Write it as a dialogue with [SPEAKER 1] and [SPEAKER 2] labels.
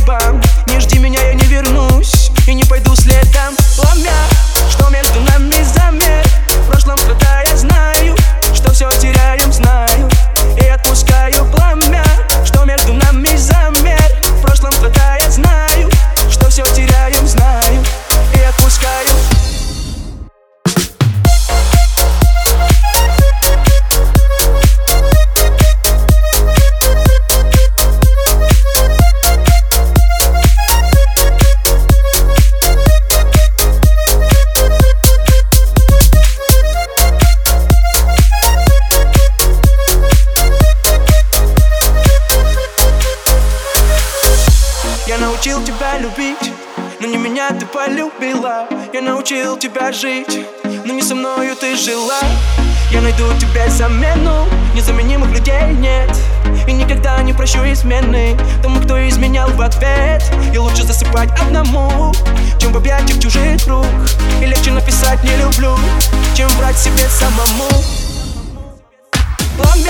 [SPEAKER 1] судьба. Не жди меня, я не вернусь и не пойду следом. Пламя, что между нами замер. В прошлом страдая, знаю, что все теряем, знаю. И отпускаю пламя, что между нами замер. В прошлом страдая, знаю, что все теряем, знаю. И отпускаю. Я научил тебя любить, но не меня ты полюбила. Я научил тебя жить, но не со мною ты жила. Я найду тебе замену, незаменимых людей нет. И никогда не прощу измены тому, кто изменял в ответ. И лучше засыпать одному, чем в объятиях чужих рук. И легче написать «не люблю», чем врать себе самому. Пламя,